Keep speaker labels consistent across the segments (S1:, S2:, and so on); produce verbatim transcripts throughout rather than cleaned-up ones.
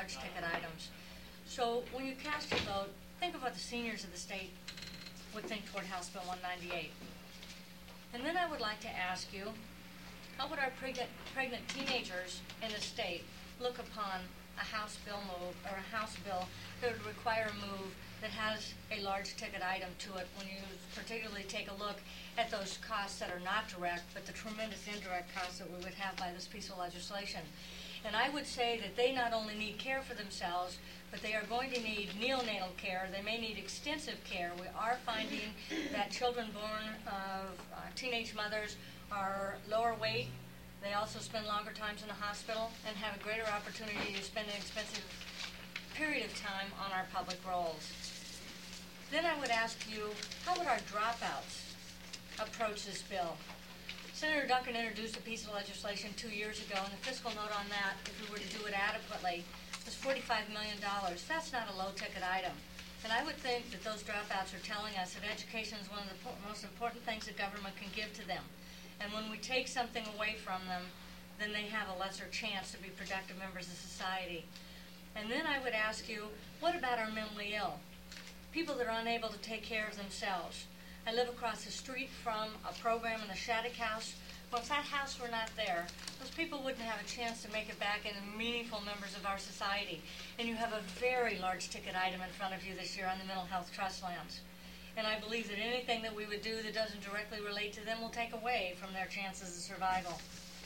S1: large ticket items. So when you cast your vote, think of what the seniors of the state would think toward House Bill one ninety-eight. And then I would like to ask you, how would our pregnant, pregnant teenagers in the state look upon a House bill move, or a House bill that would require a move that has a large ticket item to it, when you particularly take a look at those costs that are not direct, but the tremendous indirect costs that we would have by this piece of legislation. And I would say that they not only need care for themselves, but they are going to need neonatal care. They may need extensive care. We are finding that children born of uh, teenage mothers are lower weight. They also spend longer times in the hospital and have a greater opportunity to spend an expensive period of time on our public rolls. Then I would ask you, how would our dropouts approach this bill? Senator Duncan introduced a piece of legislation two years ago, and the fiscal note on that, if we were to do it adequately, was forty-five million dollars. That's not a low-ticket item. And I would think that those dropouts are telling us that education is one of the most important things that government can give to them. And when we take something away from them, then they have a lesser chance to be productive members of society. And then I would ask you, what about our mentally ill? People that are unable to take care of themselves. I live across the street from a program in the Shattuck House. Well, if that house were not there, those people wouldn't have a chance to make it back into meaningful members of our society. And you have a very large ticket item in front of you this year on the Mental Health Trust Lands. And I believe that anything that we would do that doesn't directly relate to them will take away from their chances of survival.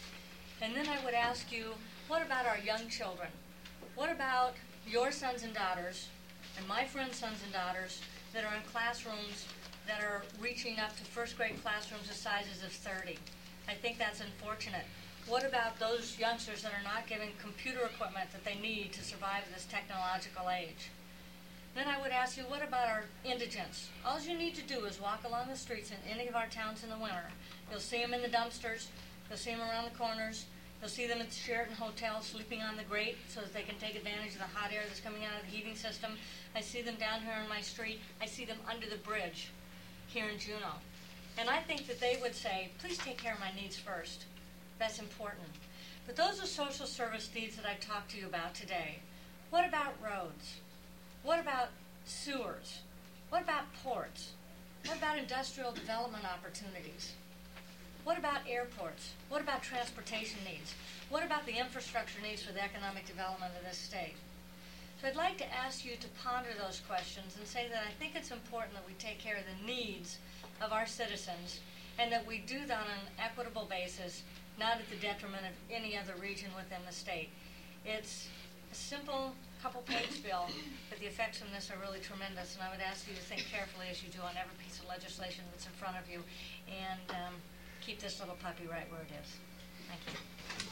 S1: And then I would ask you, what about our young children? What about your sons and daughters, and my friends' sons and daughters, that are in classrooms that are reaching up to first grade classrooms of sizes of thirty? I think that's unfortunate. What about those youngsters that are not given computer equipment that they need to survive this technological age? Then I would ask you, what about our indigents? All you need to do is walk along the streets in any of our towns in the winter. You'll see them in the dumpsters. You'll see them around the corners. You'll see them at the Sheraton Hotel sleeping on the grate so that they can take advantage of the hot air that's coming out of the heating system. I see them down here on my street. I see them under the bridge here in Juneau. And I think that they would say, please take care of my needs first. That's important. But those are social service needs that I talked to you about today. What about roads? What about sewers? What about ports? What about industrial development opportunities? What about airports? What about transportation needs? What about the infrastructure needs for the economic development of this state? So I'd like to ask you to ponder those questions and say that I think it's important that we take care of the needs of our citizens and that we do that on an equitable basis, not at the detriment of any other region within the state. It's a simple couple-page bill, but the effects from this are really tremendous, and I would ask you to think carefully as you do on every piece of legislation that's in front of you, and um, keep this little puppy right where it is. Thank you.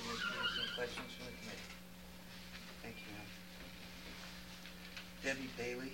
S2: Any questions from the committee? Thank you. Debbie Bailey.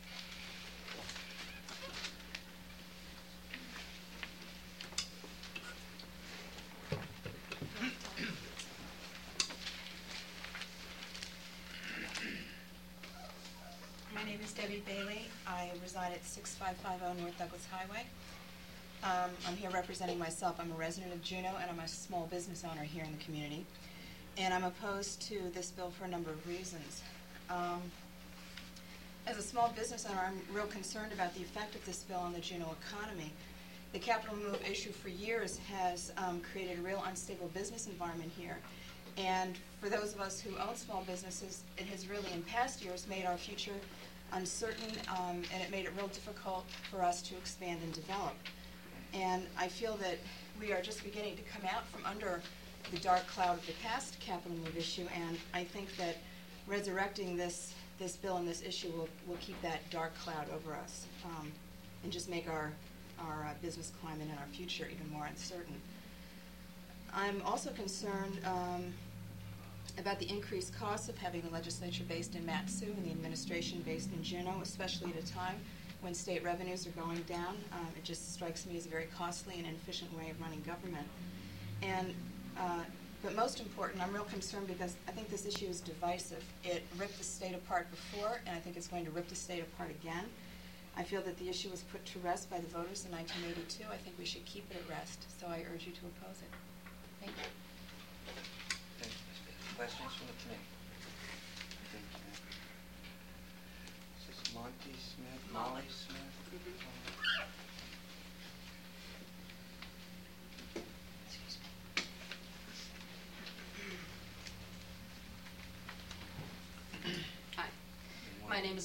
S3: My name is Debbie Bailey. I reside at six five five zero North Douglas Highway. Um, I'm here representing myself. I'm a resident of Juneau, and I'm a small business owner here in the community. And I'm opposed to this bill for a number of reasons. Um, as a small business owner, I'm real concerned about the effect of this bill on the Juneau economy. The capital move issue for years has um, created a real unstable business environment here. And for those of us who own small businesses, it has really, in past years, made our future uncertain, um, and it made it real difficult for us to expand and develop. And I feel that we are just beginning to come out from under the dark cloud of the past capital move issue, and I think that resurrecting this this bill and this issue will, will keep that dark cloud over us um, and just make our, our uh, business climate and our future even more uncertain. I'm also concerned um, about the increased costs of having the legislature based in Mat-Su and the administration based in Juneau, especially at a time when state revenues are going down. Um, it just strikes me as a very costly and inefficient way of running government. And, uh, but most important, I'm real concerned because I think this issue is divisive. It ripped the state apart before, and I think it's going to rip the state apart again. I feel that the issue was put to rest by the voters in nineteen eighty-two. I think we should keep it at rest, so I urge you to oppose it. Thank you.
S2: Thank you, Miz Bailey. Questions from the committee? Thank you.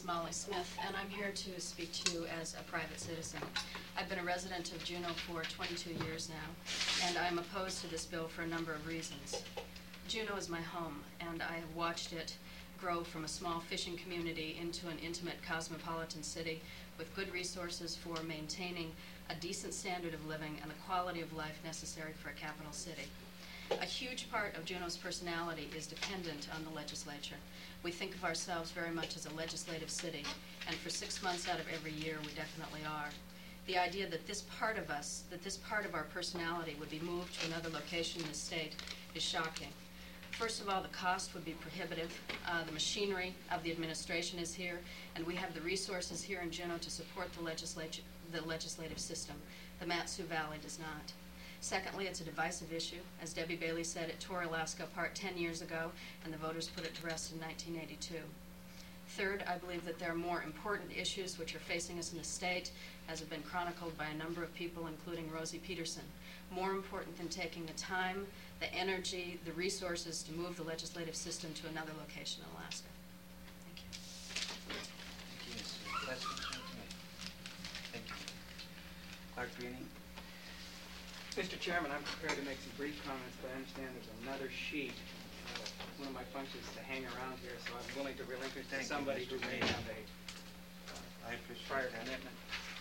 S4: Molly Smith, and I'm here to speak to you as a private citizen. I've been a resident of Juneau for twenty-two years now, and I'm opposed to this bill for a number of reasons. Juneau is my home, and I have watched it grow from a small fishing community into an intimate cosmopolitan city with good resources for maintaining a decent standard of living and the quality of life necessary for a capital city. A huge part of Juneau's personality is dependent on the legislature. We think of ourselves very much as a legislative city, and for six months out of every year we definitely are. The idea that this part of us, that this part of our personality would be moved to another location in the state is shocking. First of all, the cost would be prohibitive. Uh, the machinery of the administration is here, and we have the resources here in Juneau to support the legislature, the legislative system. The Mat-Su Valley does not. Secondly, it's a divisive issue. As Debbie Bailey said, it tore Alaska apart ten years ago, and the voters put it to rest in nineteen eighty-two. Third, I believe that there are more important issues which are facing us in the state, as have been chronicled by a number of people, including Rosie Peterson. More important than taking the time, the energy, the resources to move the legislative system to another location in Alaska. Thank you.
S2: Thank you, Miz Smith. Questions from the committee? Thank you. Clark Greening.
S5: Mister Chairman, I'm prepared to make some brief comments, but I understand there's another sheet. Uh, one of my functions is to hang around here, so I'm willing to relinquish to
S2: Thank you,
S5: somebody
S2: Mister
S5: who may
S2: Mayor.
S5: have a
S2: I appreciate
S5: prior
S2: that.
S5: commitment.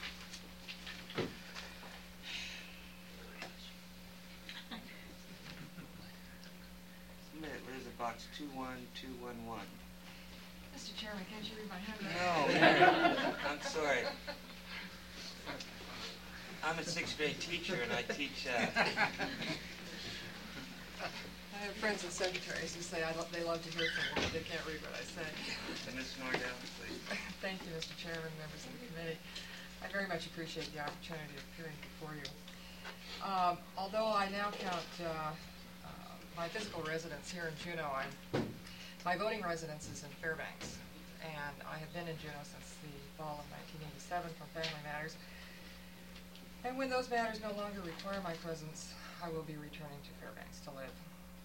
S2: Submit, where's the box two one two one one?
S6: Mister Chairman, can't you read my
S2: No,
S6: handwriting?
S2: I'm sorry. I'm a sixth grade teacher and I teach, uh,
S6: I have friends and secretaries who say I lo they love to hear from me, but they can't read what I say.
S2: Miz Nordell, please.
S6: Thank you, Mister Chairman, members of the committee. I very much appreciate the opportunity of appearing before you. Um, although I now count uh, uh, my physical residence here in Juneau, I'm, my voting residence is in Fairbanks, and I have been in Juneau since the fall of nineteen eighty-seven from Family Matters. And when those matters no longer require my presence, I will be returning to Fairbanks to live.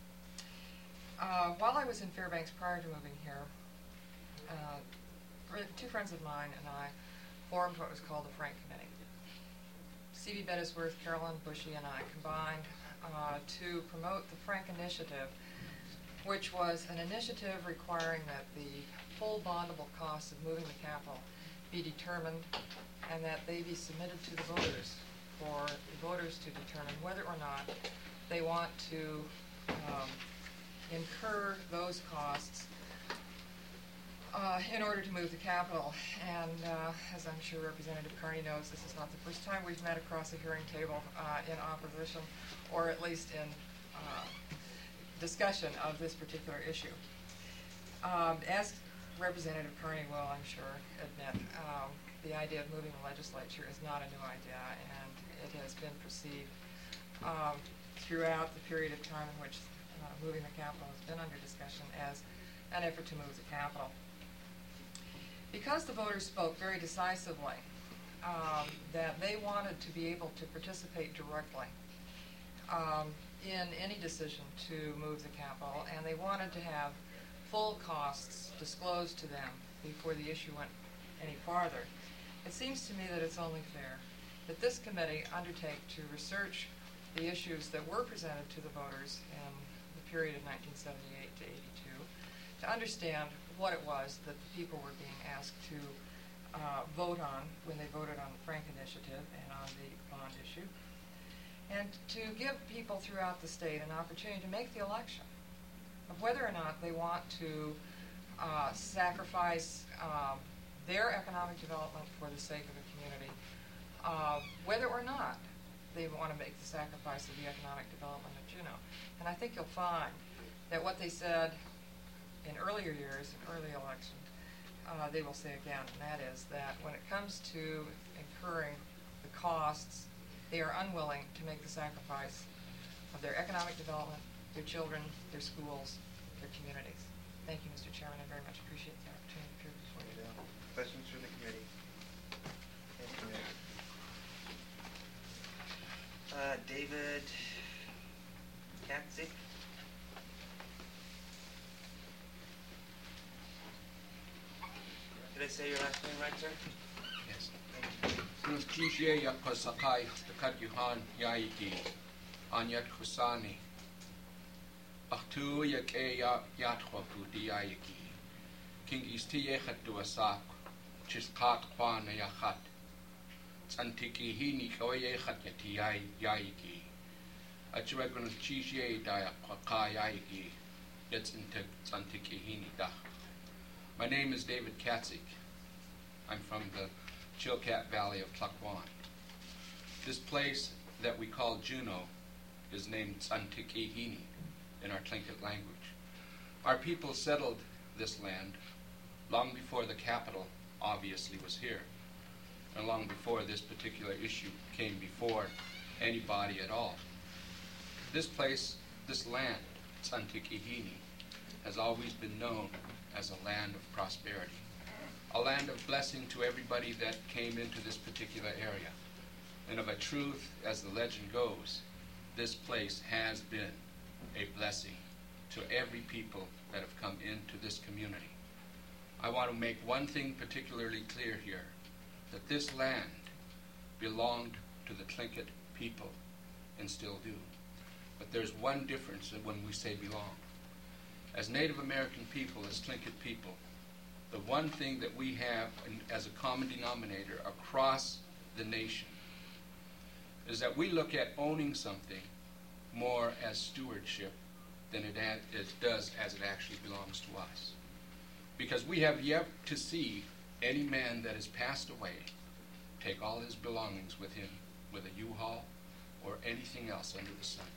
S6: Uh, while I was in Fairbanks prior to moving here, uh, two friends of mine and I formed what was called the Frank Committee. C B Bettisworth, Carolyn Bushy, and I combined uh, to promote the Frank Initiative, which was an initiative requiring that the full bondable costs of moving the capital be determined and that they be submitted to the voters for the voters to determine whether or not they want to um, incur those costs uh, in order to move the capital. And uh, as I'm sure Representative Carney knows, this is not the first time we've met across a hearing table uh, in opposition, or at least in uh, discussion of this particular issue. Um, as Representative Carney will, I'm sure, admit, um, the idea of moving the legislature is not a new idea, and it has been perceived um, throughout the period of time in which uh, moving the capital has been under discussion as an effort to move the capital. Because the voters spoke very decisively um, that they wanted to be able to participate directly um, in any decision to move the capital, and they wanted to have full costs disclosed to them before the issue went any farther, it seems to me that it's only fair that this committee undertake to research the issues that were presented to the voters in the period of nineteen seventy-eight to eighty-two, to understand what it was that the people were being asked to uh, vote on when they voted on the Frank Initiative and on the bond issue, and to give people throughout the state an opportunity to make the election of whether or not they want to uh, sacrifice um, their economic development for the sake of the community, uh, whether or not they want to make the sacrifice of the economic development of Juneau. And I think you'll find that what they said in earlier years, in early elections, uh, they will say again, and that is that when it comes to incurring the costs, they are unwilling to make the sacrifice of their economic development, their children, their schools, their communities. Thank you, Mister Chairman. I very much appreciate the opportunity to appear before you.
S2: Questions from the committee? Any committee? Uh, David Katzik? Did I say your last name right, sir? Yes.
S7: Nus Jishye Yakosakai, the Katyuhan Yaiki, Anyat Kusani, Achtu Yake Yatwaku Diayaki, Kingis Tiyechat Duasak, Chiskat Kwan Yachat, Santiki Hini Kawayechat Yati Yaiki, Achuagunus Jishye Diakwaka Yaiki, Yets into Santiki Hini Dach. My name is David Katzik. I'm from the Chilkat Valley of Tla'aquan. This place that we call Juneau is named Tsantikihini in our Tlingit language. Our people settled this land long before the capital obviously was here, and long before this particular issue came before anybody at all. This place, this land, Tsantikihini, has always been known as a land of prosperity, a land of blessing to everybody that came into this particular area. And of a truth, as the legend goes, this place has been a blessing to every people that have come into this community. I want to make one thing particularly clear here, that this land belonged to the Tlingit people and still do. But there's one difference when we say belong. As Native American people, as Tlingit people, the one thing that we have in, as a common denominator across the nation is that we look at owning something more as stewardship than it, ad, it does as it actually belongs to us. Because we have yet to see any man that has passed away take all his belongings with him with a U-Haul or anything else under the sun.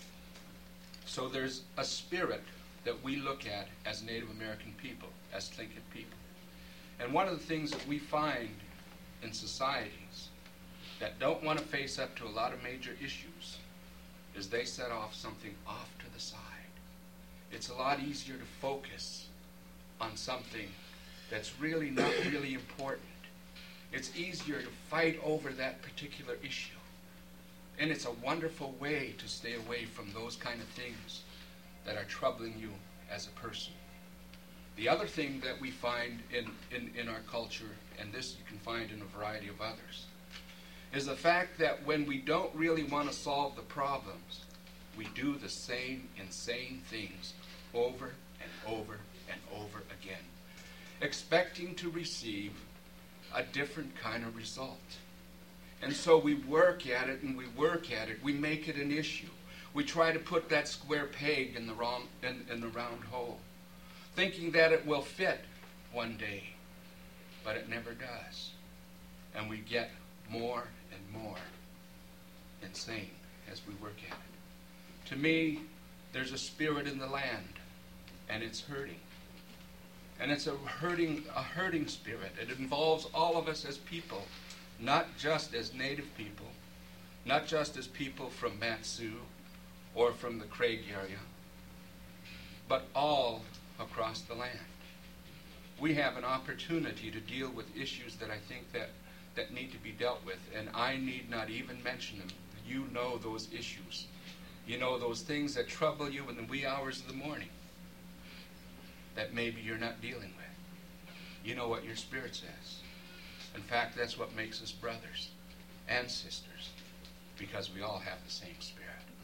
S7: So there's a spirit that we look at as Native American people, as Tlingit people. And one of the things that we find in societies that don't want to face up to a lot of major issues is they set off something off to the side. It's a lot easier to focus on something that's really not really important. It's easier to fight over that particular issue. And it's a wonderful way to stay away from those kind of things that are troubling you as a person. The other thing that we find in, in, in our culture, and this you can find in a variety of others, is the fact that when we don't really want to solve the problems, we do the same insane things over and over and over again, expecting to receive a different kind of result. And so we work at it and we work at it, we make it an issue. We try to put that square peg in the, wrong, in, in the round hole, thinking that it will fit one day, but it never does. And we get more and more insane as we work at it. To me, there's a spirit in the land, and it's hurting. And it's a hurting, a hurting spirit. It involves all of us as people, not just as Native people, not just as people from Mat-Su, or from the Craig area, but all across the land. We have an opportunity to deal with issues that I think that, that need to be dealt with, and I need not even mention them. You know those issues. You know those things that trouble you in the wee hours of the morning that maybe you're not dealing with. You know what your spirit says. In fact, that's what makes us brothers and sisters, because we all have the same spirit.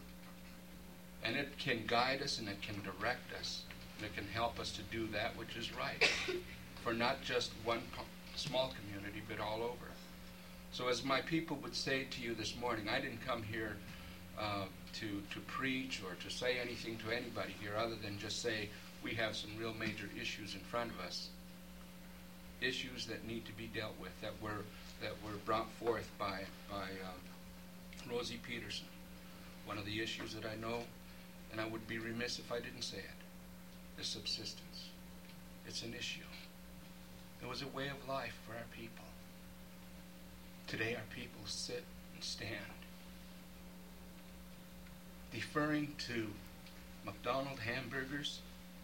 S7: And it can guide us and it can direct us and it can help us to do that which is right for not just one co- small community but all over. So as my people would say to you this morning, I didn't come here uh, to, to preach or to say anything to anybody here other than just say we have some real major issues in front of us, issues that need to be dealt with, that were, that were brought forth by, by um, Rosie Peterson. One of the issues that I know, and I would be remiss if I didn't say it, is subsistence. It's an issue. It was a way of life for our people. Today our people sit and stand, deferring to McDonald's hamburgers,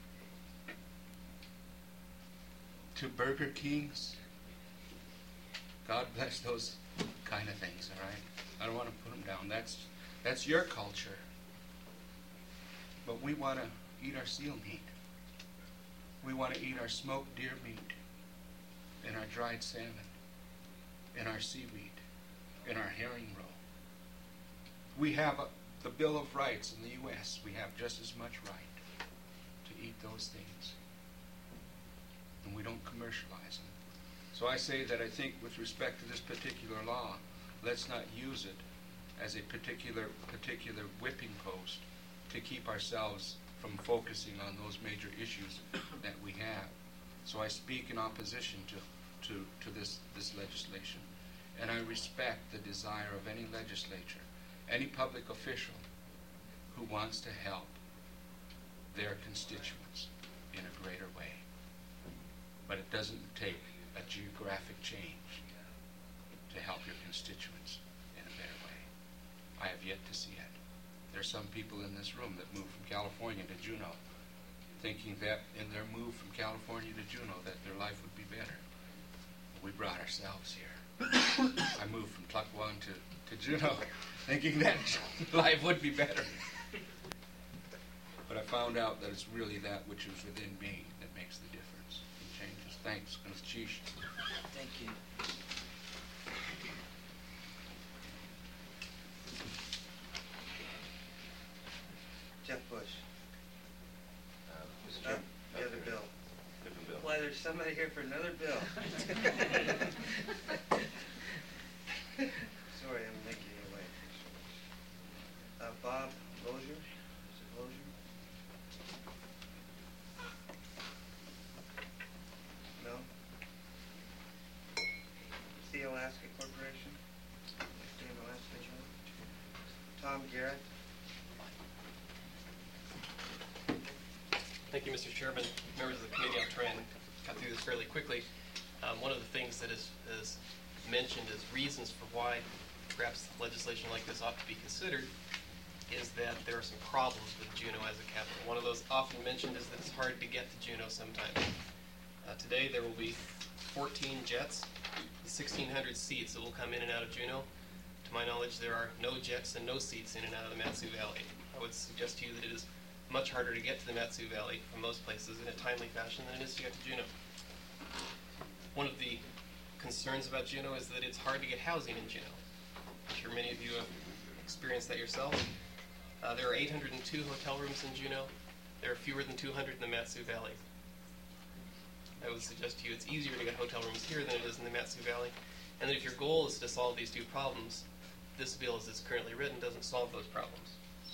S7: to Burger Kings. God bless those kind of things, all right? I don't want to put them down. That's, that's your culture. But we want to eat our seal meat. We want to eat our smoked deer meat. in our dried salmon, in our seaweed, in our herring roe. We have a, the Bill of Rights in the U S. We have just as much right to eat those things. And we don't commercialize them. So I say that I think with respect to this particular law, let's not use it as a particular particular whipping post to keep ourselves from focusing on those major issues that we have. So I speak in opposition to, to, to this, this legislation. And I respect the desire of any legislature, any public official who wants to help their constituents in a greater way. But it doesn't take a geographic change to help your constituents in a better way. I have yet to see it. There are some people in this room that moved from California to Juneau, thinking that in their move from California to Juneau that their life would be better. We brought ourselves here. I moved from Tlaquan to, to Juneau, thinking that life would be better. But I found out that it's really that which is within me that makes the difference and changes. Thanks, Chish.
S2: Thank you. Jeff Bush.
S8: Uh, Mister
S2: Uh,
S8: Chairman.
S2: the other bill.
S8: Different bill.
S2: Why, there's somebody here for another bill. Sorry, I'm making you wait. Uh, Bob Lozier? Is it Lozier? No? Sea Alaska Corporation? Sea Alaska Joint? Tom Garrett?
S9: Thank you, Mister Chairman. Members of the committee, I'll try and cut through this fairly quickly. Um, one of the things that is, is mentioned as reasons for why perhaps legislation like this ought to be considered is that there are some problems with Juneau as a capital. One of those often mentioned is that it's hard to get to Juneau sometimes. Uh, today there will be fourteen jets, sixteen hundred seats that will come in and out of Juneau. To my knowledge, there are no jets and no seats in and out of the Mat-Su Valley. I would suggest to you that it is much harder to get to the Mat-Su Valley from most places in a timely fashion than it is to get to Juneau. One of the concerns about Juneau is that it's hard to get housing in Juneau. I'm sure many of you have experienced that yourself. Uh, there are eight hundred two hotel rooms in Juneau. There are fewer than two hundred in the Mat-Su Valley. I would suggest to you it's easier to get hotel rooms here than it is in the Mat-Su Valley. And that if your goal is to solve these two problems, this bill as it's currently written doesn't solve those problems.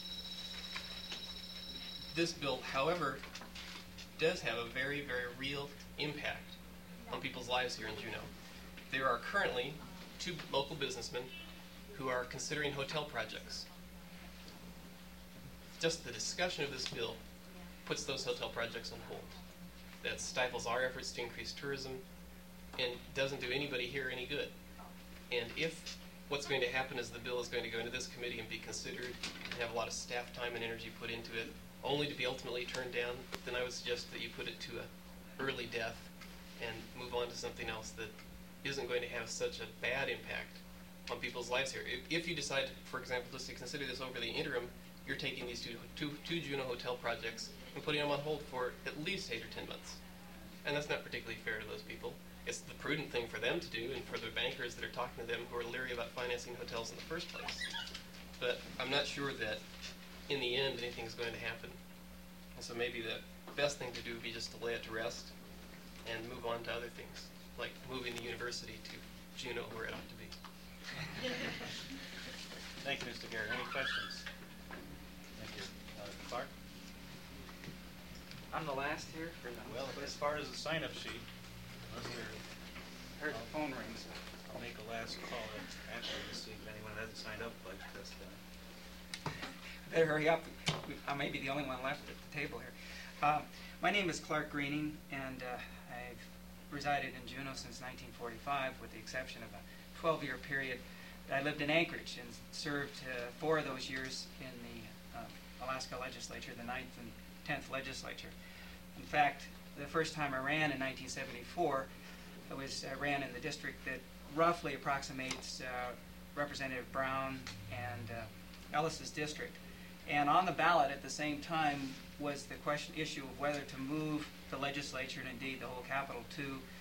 S9: This bill, however, does have a very, very real impact on people's lives here in Juneau. There are currently two local businessmen who are considering hotel projects. Just the discussion of this bill puts those hotel projects on hold. That stifles our efforts to increase tourism and doesn't do anybody here any good. And if what's going to happen is the bill is going to go into this committee and be considered and have a lot of staff time and energy put into it, only to be ultimately turned down, then I would suggest that you put it to an early death and move on to something else that isn't going to have such a bad impact on people's lives here. If, if you decide, for example, just to consider this over the interim, you're taking these two, two, two Juneau hotel projects and putting them on hold for at least eight or ten months. And that's not particularly fair to those people. It's the prudent thing for them to do and for the bankers that are talking to them who are leery about financing hotels in the first place. But I'm not sure that in the end anything's going to happen. And so maybe the best thing to do would be just to lay it to rest and move on to other things, like moving the university to Juneau where it ought to be.
S2: Thank you, Mister Garrett. Any questions? Thank you. Uh, Clark?
S5: I'm the last here for the,
S10: Well, as far as the sign-up sheet, unless there,
S5: heard the phone rings.
S10: I'll make a last call after to see if anyone hasn't signed up, but that's uh
S5: Better hurry up. We- I may be the only one left at the table here. Uh, my name is Clark Greening, and uh, I've resided in Juneau since nineteen forty-five, with the exception of a twelve-year period. I lived in Anchorage and served uh, four of those years in the uh, Alaska legislature, the ninth and tenth legislature. In fact, the first time I ran in nineteen seventy-four, I was I ran in the district that roughly approximates uh, Representative Brown and uh, Ellis's district. And on the ballot at the same time was the question issue of whether to move the legislature and indeed the whole capital to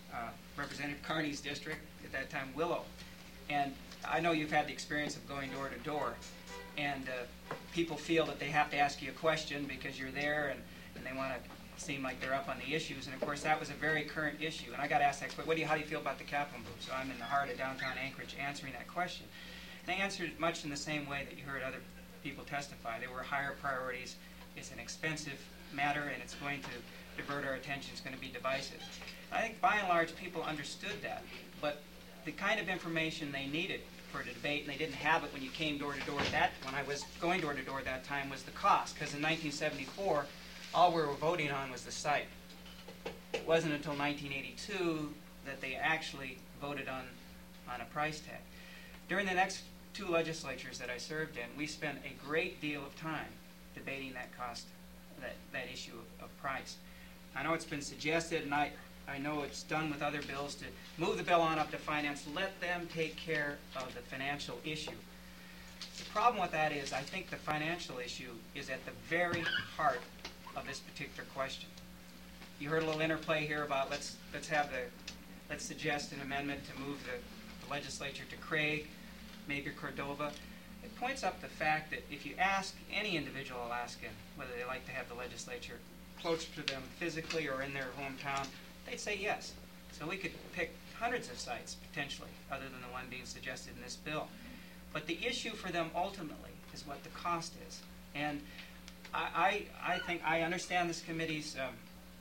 S5: uh, Representative Carney's district, at that time Willow. And I know you've had the experience of going door to door, and uh, people feel that they have to ask you a question because you're there, and, and they want to seem like they're up on the issues. And of course, that was a very current issue. And I got asked that question, what do you, how do you feel about the capital move? So I'm in the heart of downtown Anchorage answering that question. And I answered it much in the same way that you heard other people testify. There were higher priorities. It's an expensive matter, and it's going to divert our attention. It's going to be divisive. I think by and large people understood that, but the kind of information they needed for the debate, and they didn't have it when you came door to door. That when I was going door to door at that time was the cost, because in nineteen seventy-four, all we were voting on was the site. It wasn't until nineteen eighty-two that they actually voted on on a price tag. During the next two legislatures that I served in, we spent a great deal of time debating that cost, that that issue of, of price. I know it's been suggested, and I. I know it's done with other bills, to move the bill on up to finance, let them take care of the financial issue. The problem with that is I think the financial issue is at the very heart of this particular question. You heard a little interplay here about let's let's have the let's suggest an amendment to move the, the legislature to Craig, maybe Cordova. It points up the fact that if you ask any individual Alaskan whether they like to have the legislature closer to them physically or in their hometown, they'd say yes. So we could pick hundreds of sites, potentially, other than the one being suggested in this bill. But the issue for them ultimately is what the cost is. And I, I, I think I understand this committee's um,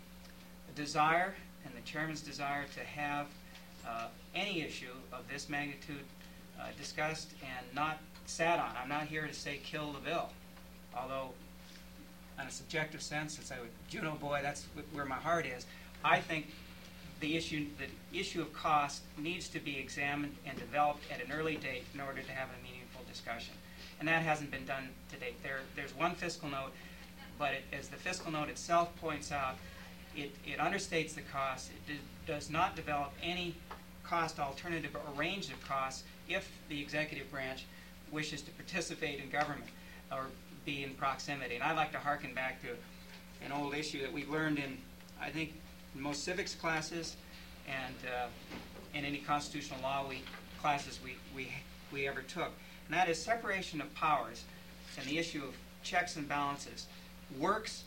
S5: desire and the chairman's desire to have uh, any issue of this magnitude uh, discussed and not sat on. I'm not here to say kill the bill, although in a subjective sense, since I'm a Juneau boy, that's where my heart is. I think the issue, the issue of cost needs to be examined and developed at an early date in order to have a meaningful discussion. And that hasn't been done to date. There, there's one fiscal note, but it, as the fiscal note itself points out, it, it understates the cost. It do, does not develop any cost alternative or range of costs if the executive branch wishes to participate in government or be in proximity. And I'd like to hearken back to an old issue that we've learned in, I think, in most civics classes and uh, in any constitutional law we, classes we, we, we ever took. And that is separation of powers and the issue of checks and balances works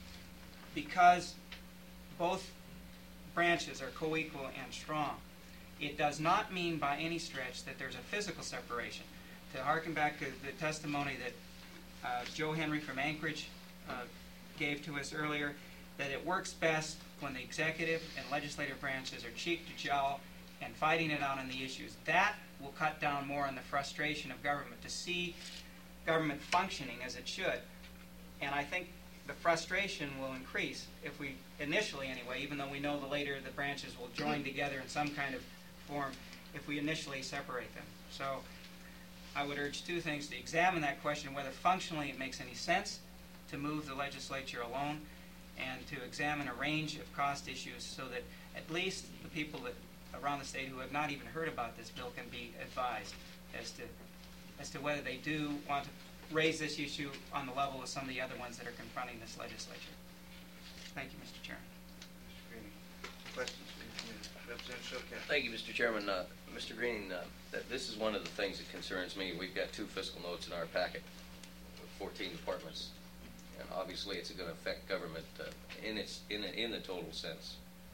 S5: because both branches are co-equal and strong. It does not mean by any stretch that there's a physical separation. To hearken back to the testimony that uh, Joe Henry from Anchorage uh, gave to us earlier, that it works best when the executive and legislative branches are cheek to jowl and fighting it out on the issues. That will cut down more on the frustration of government, to see government functioning as it should. And I think the frustration will increase if we, initially anyway, even though we know the later the branches will join together in some kind of form, if we initially separate them. So I would urge two things: to examine that question, whether functionally it makes any sense to move the legislature alone, and to examine a range of cost issues so that at least the people that around the state who have not even heard about this bill can be advised as to as to whether they do want to raise this issue on the level of some of the other ones that are confronting this legislature. Thank you, Mister Chairman.
S2: Mister Greening, questions for the committee? Representative Showcase.
S8: Thank you, Mister Chairman. Uh, Mister Greening, uh, that this is one of the things that concerns me. We've got two fiscal notes in our packet with fourteen departments. And obviously, it's going to affect government uh, in its in a, in the total sense.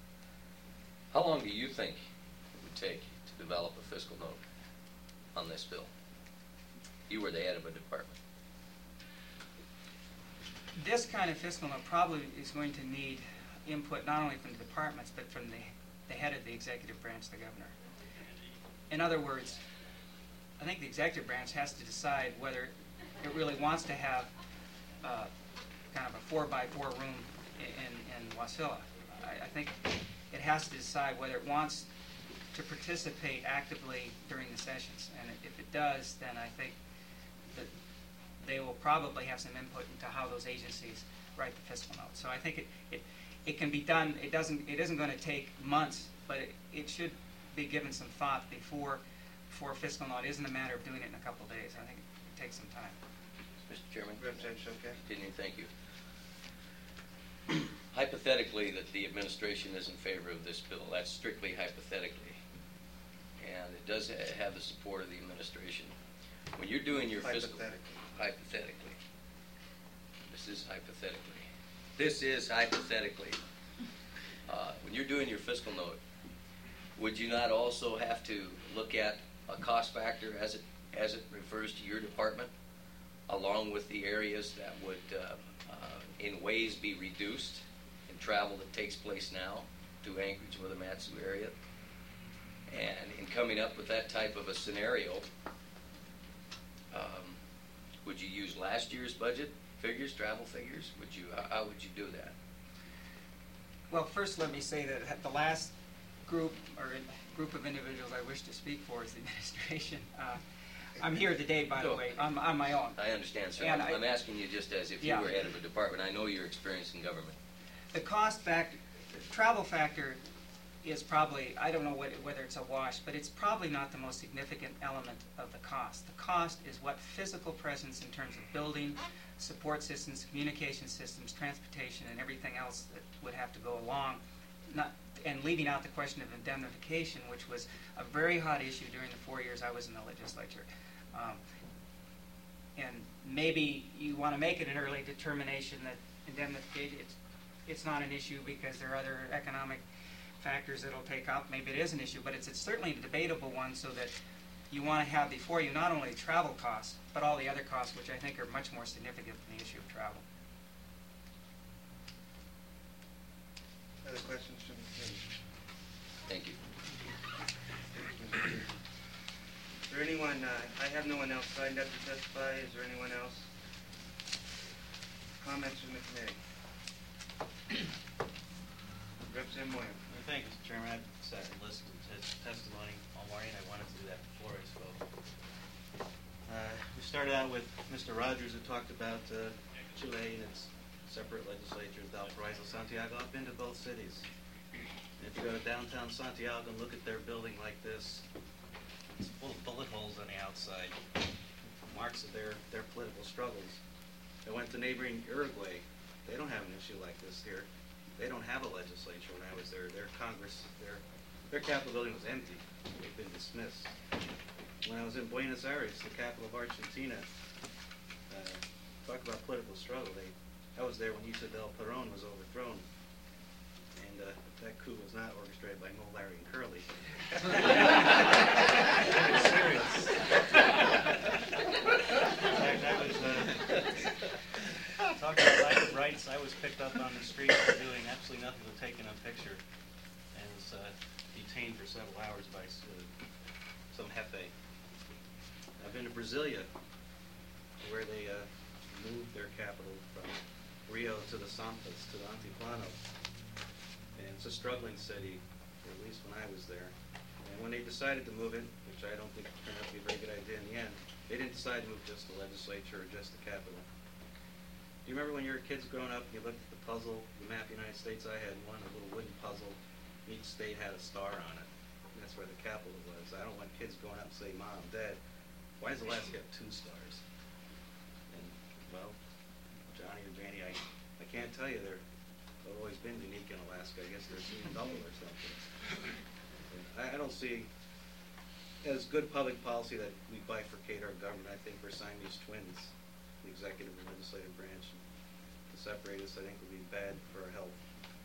S8: How long do you think it would take to develop a fiscal note on this bill? You were the head of a department.
S5: This kind of fiscal note probably is going to need input not only from the departments but from the, the head of the executive branch, the governor. In other words, I think the executive branch has to decide whether it really wants to have uh, kind of a four by four room in, in, in Wasilla. I, I think it has to decide whether it wants to participate actively during the sessions. And if it does, then I think that they will probably have some input into how those agencies write the fiscal note. So I think it, it, it can be done. It doesn't. It isn't going to take months, but it, it should be given some thought before before a fiscal note. It isn't a matter of doing it in a couple of days. I think it takes some time.
S8: Mister Chairman?
S2: Representative Showcase.
S8: Continue, thank you. Hypothetically, hypothetically that the administration is in favor of this bill. That's strictly hypothetically. And it does ha- have the support of the administration. When you're doing your fiscal...
S2: Hypothetically.
S8: Hypothetically. This is hypothetically. This is hypothetically. Uh, when you're doing your fiscal note, would you not also have to look at a cost factor as it as it refers to your department, along with the areas that would, uh, uh, in ways, be reduced in travel that takes place now to Anchorage or the Matsu area? And in coming up with that type of a scenario, um, would you use last year's budget figures, travel figures? Would you? How, how would you do that?
S5: Well, first let me say that the last group or group of individuals I wish to speak for is the administration. Uh, I'm here today, by the
S8: No.
S5: way, on, on my own.
S8: I understand, sir.
S5: And
S8: I'm,
S5: I-
S8: I'm asking you just as if you
S5: Yeah.
S8: were head of a department. I know your experience in government.
S5: The cost factor, travel factor is probably, I don't know what, whether it's a wash, but it's probably not the most significant element of the cost. The cost is what physical presence in terms of building, support systems, communication systems, transportation, and everything else that would have to go along, not, and leaving out the question of indemnification, which was a very hot issue during the four years I was in the legislature. Um, and maybe you want to make it an early determination that indemnification, it's, it's not an issue because there are other economic factors that will take up. Maybe it is an issue, but it's, it's certainly a debatable one, so that you want to have before you not only travel costs, but all the other costs, which I think are much more significant than the issue of travel.
S2: Other questions from the committee?
S8: Thank you.
S2: Is there anyone, uh, I have no one else signed up to testify. Is there anyone else? Comments from the committee? Representative Moyer.
S10: Well, thank you, Mister Chairman. I've sat and listened to his testimony all morning. I wanted to do that before I spoke. Uh, we started out with Mister Rogers, who talked about uh, Chile and its separate legislatures, Valparaiso, Santiago. I've been to both cities. And if you go to downtown Santiago and look at their building like this, it's full of bullet holes on the outside, marks of their, their political struggles. I went to neighboring Uruguay. They don't have an issue like this here. They don't have a legislature. When I was there, their Congress, their their Capitol building was empty. They've been dismissed. When I was in Buenos Aires, the capital of Argentina, uh, talk about political struggle. They, I was there when Isabel Perón was overthrown, and uh, that coup was not orchestrated by Mo, Larry, and Curly. I'm serious. In fact, I was uh, talking about lack of rights. I was picked up on the street for doing absolutely nothing but taking a picture, and was uh, detained for several hours by uh, some jefe. I've been to Brasilia, where they uh, moved their capital from Rio to the Santos, to the Altiplano. And it's a struggling city, or at least when I was there. And when they decided to move it, which I don't think turned out to be a very good idea in the end, they didn't decide to move just the legislature or just the capital. Do you remember when you were kids growing up and you looked at the puzzle, the map of the United States? I had one, a little wooden puzzle. Each state had a star on it. And that's where the capital was. I don't want kids going up and saying, Mom, Dad, why does Alaska have two stars? And, well, Johnny or Janie, I, I can't tell you. They're, they've always been unique in Alaska. I guess they're seeing double or something. I, I don't see as good public policy that we bifurcate our government. I think we're Siamese twins, the executive and legislative branch. To separate us, I think, would be bad for our health.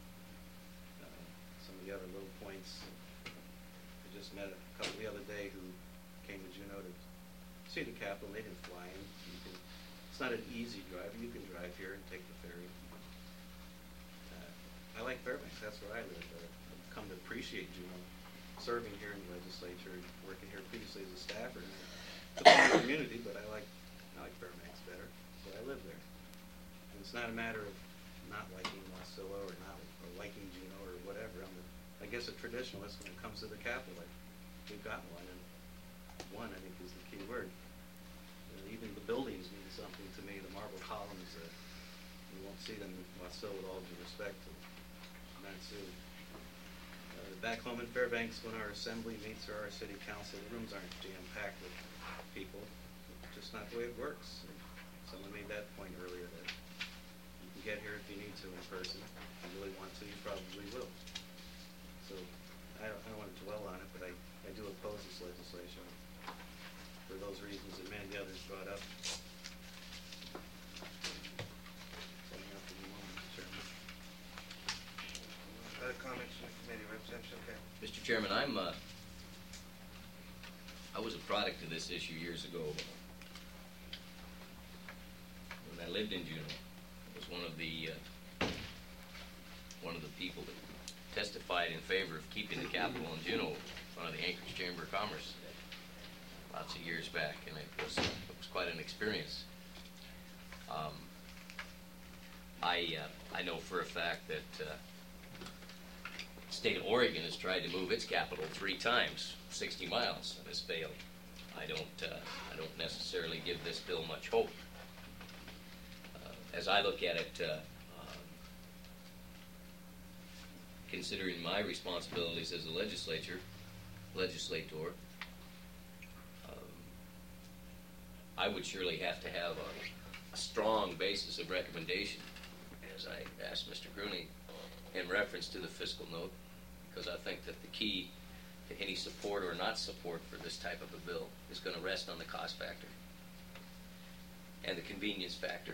S10: Uh, some of the other little points. I just met a couple the other day who came to Juneau to see the Capitol. They didn't fly in. You can, it's not an easy drive. You can drive here and take the ferry. Uh, I like Fairbanks. That's where I live. Uh, I've come to appreciate Juneau, serving here in the legislature, working here previously as a staffer. It's a fun community, but I like I like Fairbanks better, so I live there. And it's not a matter of not liking Wasilla or not or liking Juneau or whatever. I'm a, I guess a traditionalist when it comes to the Capitol. Like, we've got one, and one I think is the key word. You know, even the buildings mean something to me. The marble columns, uh, you won't see them in Wasilla with all due respect to Matsu. Uh, back home in Fairbanks, when our assembly meets or our city council, the rooms aren't jam-packed with people. It's just not the way it works. And someone made that point earlier that you can get here if you need need to in person, if you really want to, you probably will. So I don't, I don't want to dwell on it, but I, I do oppose this legislation for those reasons that many others brought up. Setting up for the moment, Chairman.
S2: Other comments from the committee? Representative Shulkin.
S8: Mister Chairman, I'm, uh, I was a product of this issue years ago. When I lived in Juneau, I was one of the, uh, one of the people that testified in favor of keeping the Capitol in Juneau, one of the Anchorage Chamber of Commerce, lots of years back, and it was, it was quite an experience. Um, I, uh, I know for a fact that uh, the state of Oregon has tried to move its capital three times, sixty miles, and has failed. I don't, uh, I don't necessarily give this bill much hope. Uh, as I look at it, uh, um, considering my responsibilities as a legislature, legislator, um, I would surely have to have a, a strong basis of recommendation, as I asked Mister Gruning, in reference to the fiscal note, because I think that the key to any support or not support for this type of a bill is going to rest on the cost factor and the convenience factor.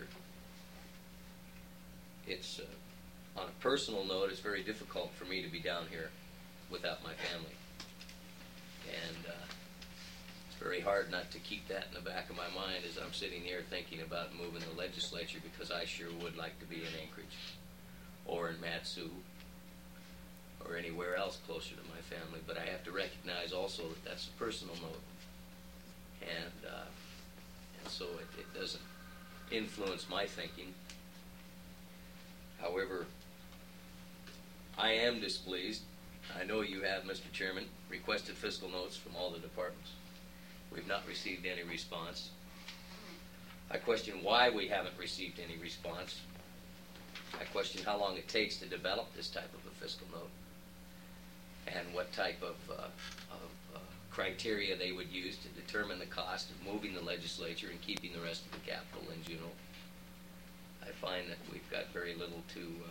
S8: It's, uh, on a personal note, it's very difficult for me to be down here without my family. And uh, it's very hard not to keep that in the back of my mind as I'm sitting here thinking about moving the legislature, because I sure would like to be in Anchorage or in Matsu or anywhere else closer to my family. But I have to recognize also that that's a personal note. And, uh, and so it, it doesn't influence my thinking. However, I am displeased. I know you have, Mister Chairman, requested fiscal notes from all the departments. We've not received any response. I question why we haven't received any response. I question how long it takes to develop this type of a fiscal note and what type of, uh, of uh, criteria they would use to determine the cost of moving the legislature and keeping the rest of the capital in Juneau. I find that we've got very little to uh,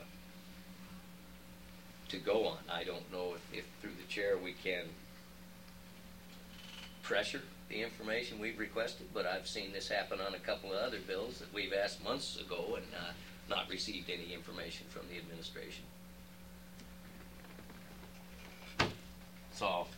S8: to go on. I don't know if, if through the chair we can pressure the information we've requested, but I've seen this happen on a couple of other bills that we've asked months ago and uh, not received any information from the administration. So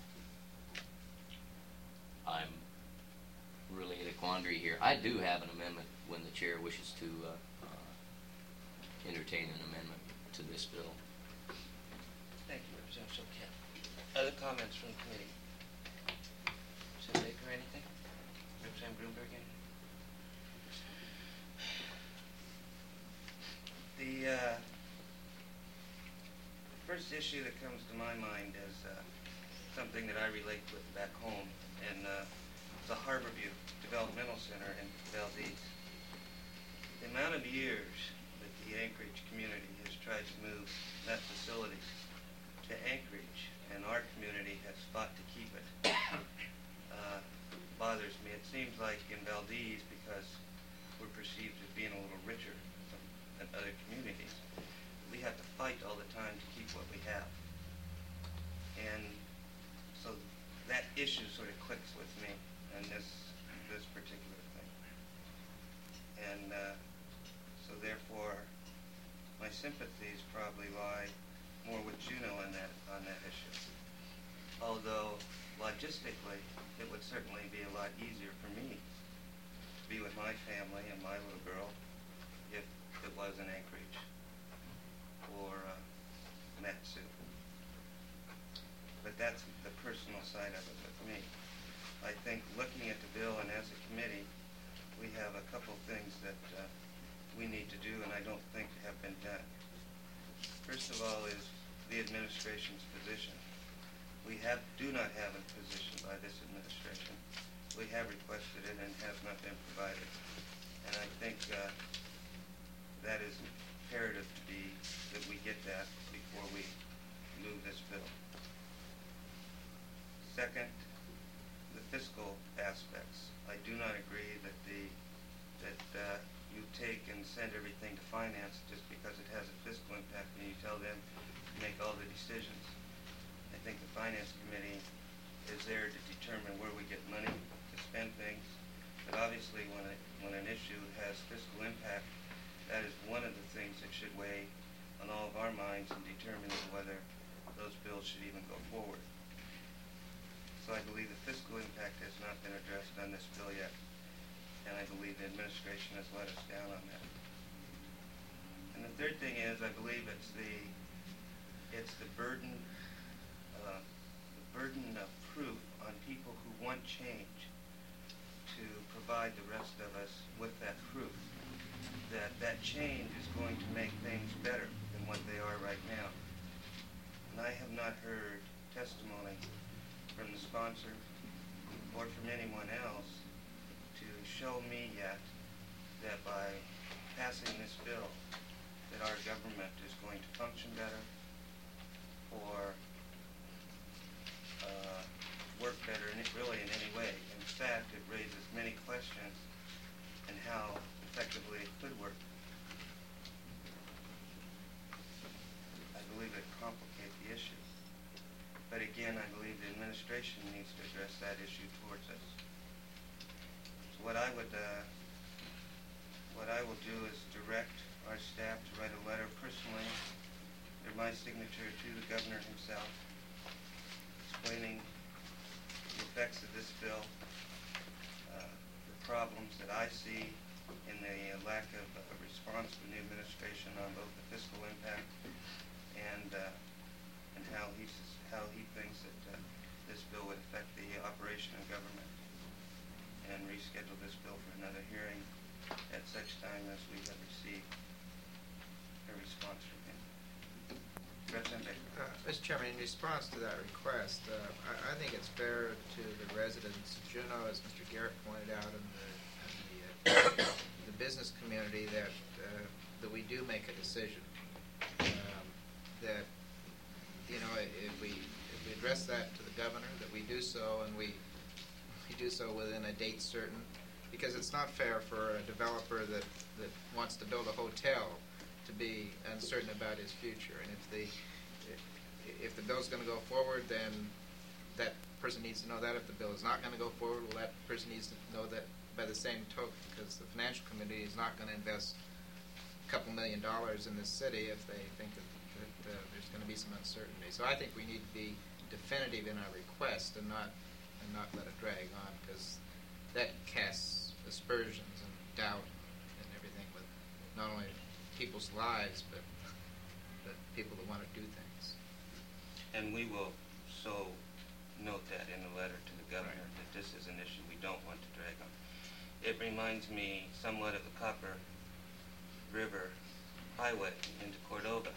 S8: I'm really in a quandary here. I do have an amendment when the chair wishes to uh, uh, entertain an amendment to this bill.
S2: Thank you, Representative Shulkin. Other comments from the committee? Representative Baker, anything? Representative Gruenberg, anything? The uh, first issue that comes to my mind is uh, something that I relate with back home, and uh, the Harborview Developmental Center in Valdez. The amount of years that the Anchorage community has tried to move that facility to Anchorage, and our community has fought to keep it, uh, bothers me. It seems like in Valdez, because we're perceived as being a little richer than other communities, we have to fight all the time to keep what we have. And so that issue sort of clicks with me and this this particular thing. And uh, so therefore, my sympathies probably lie more with Juneau on that on that issue. Although logistically, it would certainly be a lot easier for me to be with my family and my little girl if it was in Anchorage or uh, Matsu. But that's the personal side of it with me. I think looking at the bill and as a committee, we have a couple things that uh, we need to do and I don't think have been done. First of all is the administration's position. We have do not have a position by this administration. We have requested it and it has not been provided. And I think uh, that is imperative to be that we get that before we move this bill. Second, the fiscal aspects. I do not agree that the that uh, you take and send everything to finance just because it has a decisions. I think the Finance Committee is there to determine where we get money to spend things. But obviously, when, it, when an issue has fiscal impact, that is one of the things that should weigh on all of our minds in determining whether those bills should even go forward. So I believe the fiscal impact has not been addressed on this bill yet, and I believe the administration has let us down on that. And the third thing is, I believe it's the it's the burden uh, the burden of proof on people who want change to provide the rest of us with that proof that that change is going to make things better than what they are right now. And I have not heard testimony from the sponsor or from anyone else to show me yet that by passing this bill that our government is going to function better or uh, work better in it really in any way. In fact, it raises many questions in how effectively it could work. I believe it complicates the issue. But again, I believe the administration needs to address that issue towards us. So what I would, uh, what I will do is direct our staff to write a letter personally under my signature to the governor himself, explaining the effects of this bill, uh, the problems that I see in the uh, lack of uh, response from the administration on both the fiscal impact and uh, and how he how he thinks that uh, this bill would affect the operation of government, and reschedule this bill for another hearing at such time as we have received a response from him. Representative Baker.
S11: Uh, Mister Chairman, in response to that request, uh, I, I think it's fair to the residents of Juneau, as Mister Garrett pointed out, and the, and the, uh, the business community, that uh, that we do make a decision. Um, that you know, if we if we address that to the governor, that we do so, and we we do so within a date certain, because it's not fair for a developer that that wants to build a hotel to be uncertain about his future. And if the if, if the bill's going to go forward, then that person needs to know that. If the bill is not going to go forward, well, that person needs to know that by the same token, because the financial committee is not going to invest a couple million dollars in this city if they think that, that uh, there's going to be some uncertainty. So I think we need to be definitive in our request and not and not let it drag on, because that casts aspersions and doubt and everything with not only people's lives, but but people that want to do things.
S2: And we will so note that in the letter to the governor, right, that this is an issue we don't want to drag on. It reminds me somewhat of the Copper River Highway into Cordova.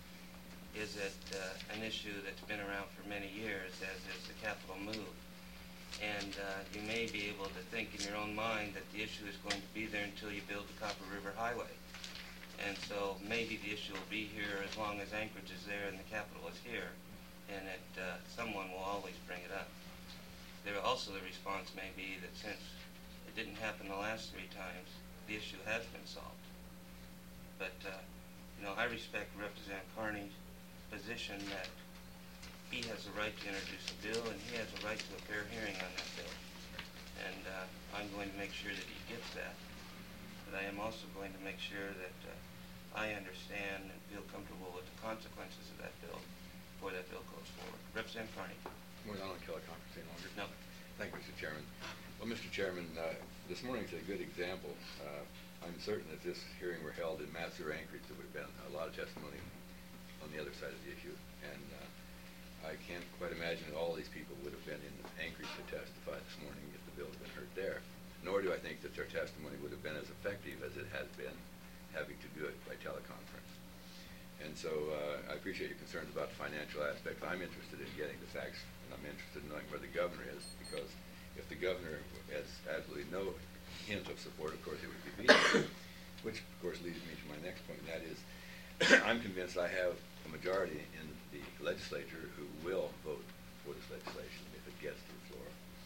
S2: Is it uh, an issue that's been around for many years, as is the capital move? And uh, you may be able to think in your own mind that the issue is going to be there until you build the Copper River Highway. And so maybe the issue will be here as long as Anchorage is there and the capital is here, and that uh, someone will always bring it up. There also the response may be that since it didn't happen the last three times, the issue has been solved. But, uh, you know, I respect Representative Carney's position that he has the right to introduce a bill, and he has a right to a fair hearing on that bill. And uh, I'm going to make sure that he gets that. But I am also going to make sure that uh, I understand and feel comfortable with the consequences of that bill before that bill goes forward. Representative Carney.
S12: Well, I don't want to kill our conference any longer.
S2: No.
S12: Thank you, Mister Chairman. Well, Mister Chairman, uh, this morning's a good example. Uh, I'm certain if this hearing were held in Matsu or Anchorage, there would have been a lot of testimony on the other side of the issue. And uh, I can't quite imagine that all these people would have been in Anchorage to testify this morning if the bill had been heard there. Nor do I think that their testimony would have been as effective as it has been having to do it by teleconference. And so uh, I appreciate your concerns about the financial aspect. I'm interested in getting the facts, and I'm interested in knowing where the governor is, because if the governor has absolutely no hint of support, of course it would be vetoed, which of course leads me to my next point, and that is I'm convinced I have a majority in the legislature who will vote for this legislation if it gets to the floor.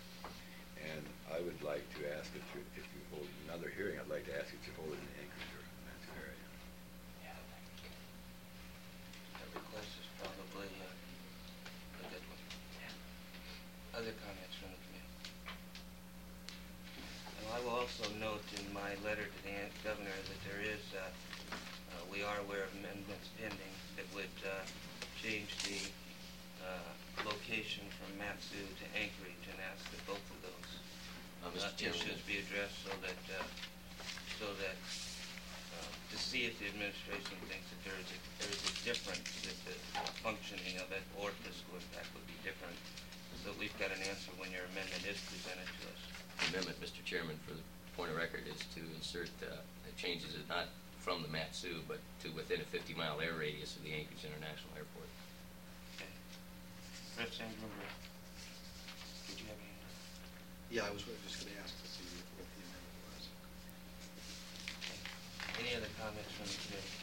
S12: And I would like to ask that you, if you hold another hearing, I'd like to ask you to hold it in the Anchorage or Matsu area.
S2: That request is probably uh, Matsu to Anchorage and ask that both of those
S8: Uh,
S2: uh,
S8: Mister Chairman.
S2: issues be addressed so that, uh, so that, uh, to see if the administration thinks that there is a, there is a difference, that the functioning of it or fiscal impact would be different, so that we've got an answer when your amendment is presented to us.
S8: The amendment, Mister Chairman, for the point of record, is to insert, uh, it changes it not from the Matsu, but to within a fifty mile air radius of the Anchorage International Airport.
S2: Okay. Rich Ingram, or did you have any?
S13: Yeah, I was just going to ask to see what the amendment was.
S2: Any other comments from the committee?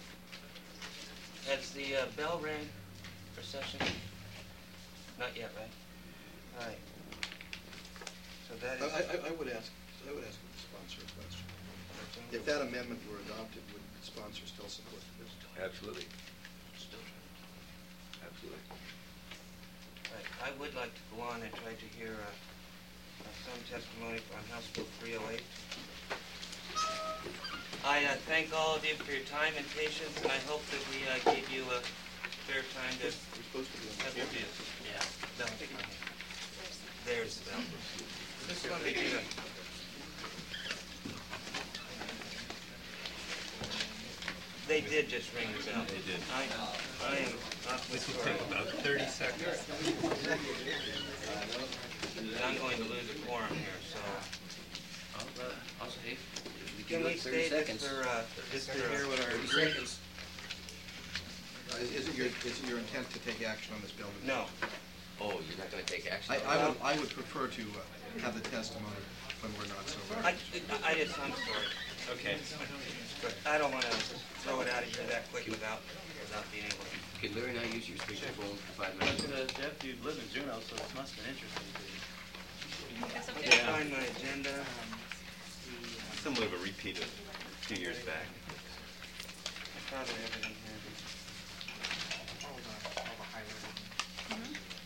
S2: Has the uh, bell rang for session? Not yet, right? All right. So that is.
S13: I, I, I would ask, I would ask the sponsor a question. If that amendment were adopted, would the sponsor still support the bill?
S12: Absolutely,
S2: Still trying.
S12: absolutely.
S2: Right. I would like to go on and try to hear uh, uh, some testimony on House Bill three oh eight. I uh, thank all of you for your time and patience, and I hope that we uh, gave you a fair time to
S13: We're supposed to be on
S2: have
S13: the
S2: your views. Yeah. No, there's the bell. This is going to be good. They did just ring the bell. They did. I, I am awfully sorry.
S5: About thirty seconds.
S2: And I'm going to lose a quorum here, so.
S8: I'll say, we
S2: Can we stay just for, uh, just to hear what our...
S8: thirty seconds.
S13: Uh, Is is it your, is it your intent to take action on this bill? today?
S2: No.
S8: Oh, you're not going to take action?
S13: I,
S8: on
S13: I
S8: it?
S13: would, I would prefer to uh, have the testimony when we're not so
S2: I,
S13: ready.
S2: I just, I'm sorry.
S9: Okay.
S2: But I don't want to throw it out of here that quick without, without being able to.
S8: Can Larry and I use your speakerphone for five
S10: But,
S8: minutes?
S10: uh, Jeff, you live in Juneau, so it must have been interesting to you.
S1: That's
S2: Let
S1: okay.
S2: me find my agenda.
S14: Similar of a repeat of a few years back.
S2: I probably have it in here.
S6: All the, all the highlighted.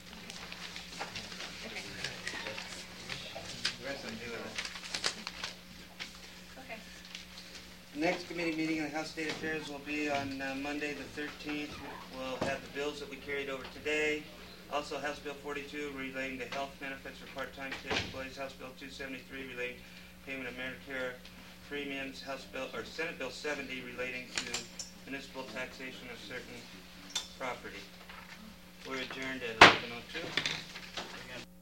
S2: The rest I'm doing it.
S1: Okay.
S2: Next committee meeting in the House State Affairs will be on uh, Monday, the thirteenth. We'll have the bills that we carried over today. Also, House Bill forty-two relating to health benefits for part-time state employees. House Bill two seventy-three relating payment of Medicare premiums. House Bill, or Senate Bill seventy relating to municipal taxation of certain property. We're adjourned at eleven oh two.